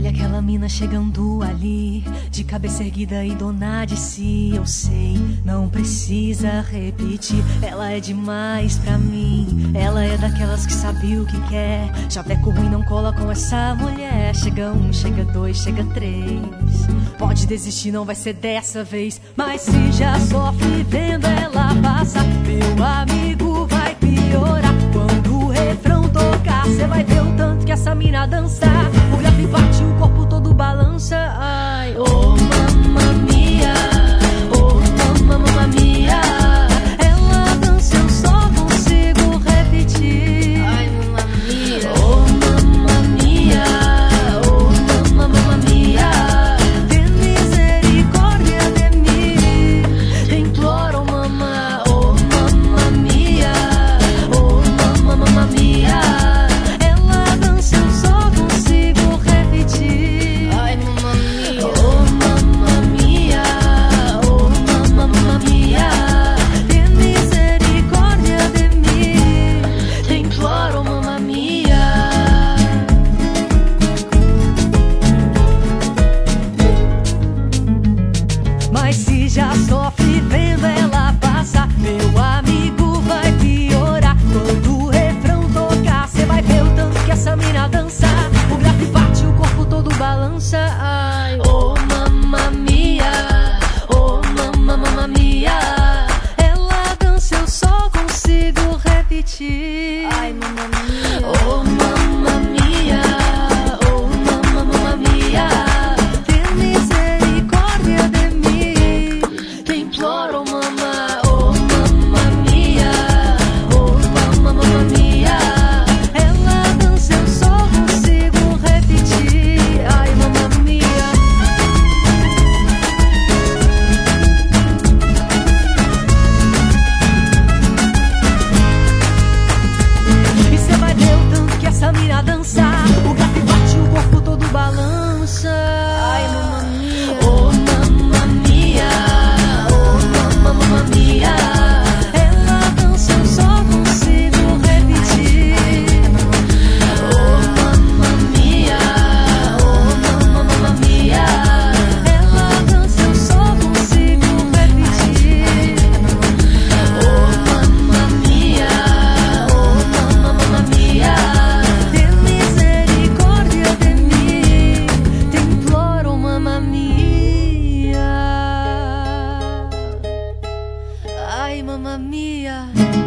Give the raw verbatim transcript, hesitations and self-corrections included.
Olha aquela mina chegando ali, de cabeça erguida e dona de si. Eu sei, não precisa repetir. Ela é demais pra mim. Ela é daquelas que sabe o que quer. Chaveco ruim não cola com essa mulher. Chega um, chega dois, chega três. Pode desistir, não vai ser dessa vez. Mas se já sofre vendo ela passar, meu amigo, vai piorar. Quando o refrão tocar, cê vai ver o tanto que essa mina dançar. O grave bate, o corpo todo balança. Ai, oh mamma mia, oh mamma mia. Ela dança, eu só consigo repetir. Ai, mamma mia, oh mamma mia, oh mamma mia. Ten misericórdia de mim, te imploro, mamma, oh mamma mia, oh mamma mia. Ela dança, eu só consigo repetir. Ai, mamma mia, oh mamma mia, oh mamma mia. Ten misericórdia de mim, te imploro, mamma mia. Mas se já sofre vendo ela passar, meu amigo, vai piorar. Quando o refrão tocar, cê vai ver o tanto que essa mina dançar. O grave bate, o corpo todo balança. Ai, oh mamma mia, oh mamma, mamma mia. Ela dança, eu só consigo repetir. Ai, mamma mia, oh mamma mia, oh mamma, mamma mia. Ten misericórdia de mim, te imploro, mamma, oh mamma mia, oh mamma, mamma mia. Ela dança, eu só consigo repetir. Ai, mamma mia. E cê vai ver o tanto que essa mina dançar. O grave bate, o corpo todo balança. Ai, mamma mia, oh mamma mia, oh mamma, mamma mia. Ela dança, eu só consigo repetir. Oh mamma mia, oh mamma, mamma mia. Ela dança, eu só consigo repetir. Oh mamma mia, oh mamma, mamma mia. Ten misericórdia de mim, te imploro, mamma mia. Ai, mamma mia.